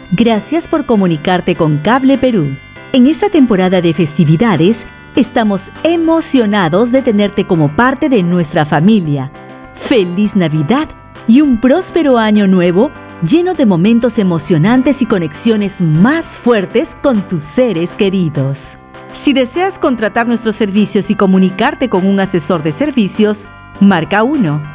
Gracias por comunicarte con Cable Perú. En esta temporada de festividades, estamos emocionados de tenerte como parte de nuestra familia. ¡Feliz Navidad y un próspero año nuevo lleno de momentos emocionantes y conexiones más fuertes con tus seres queridos! Si deseas contratar nuestros servicios y comunicarte con un asesor de servicios, marca 1.